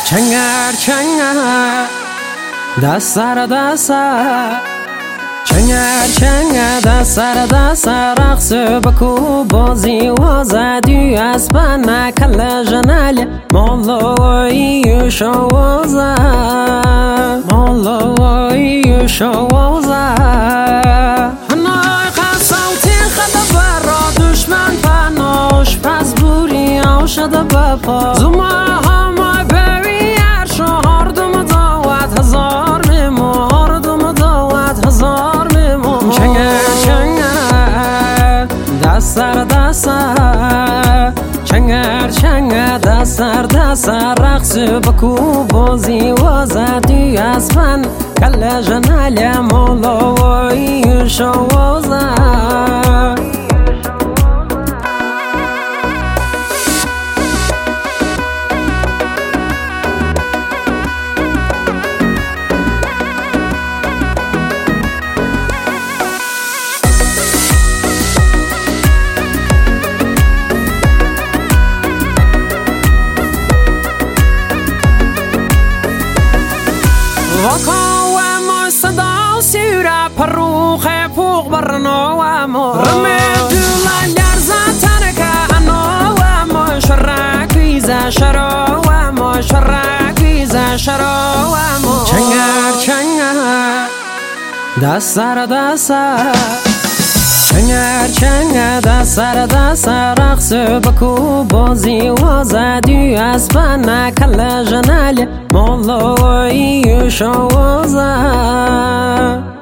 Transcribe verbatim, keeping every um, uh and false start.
چنگر چنگر دست سر دست چنگر چنگر دست سر دست رقص بکو بازی وازدی اسبنا کل جنال مولوی شوازه مولوی شوازه هنای قصوتی خدا برا دشمن پناش پس بوری او شده بپا زما همه بوی ارشو هر دم داوت هزار میمو هر دم داوت هزار میمو چنگر چنگر دست سر دست چنگر چنگر دست سر دست رقص بکو بازی وازدی اسبن کل جنال مولوی شوازه وکاو ما صدا سیره پروخ پوق برنا و ما رمدولا لرزه ترکه انا و ما شرکیزه شرا و ما شرکیزه شرا و ما چنگر چنگر دست سر دست چنگر چنگر دست سر دست رقص بکو بازی وازدی اسبنا کل جنال مولوی شوازه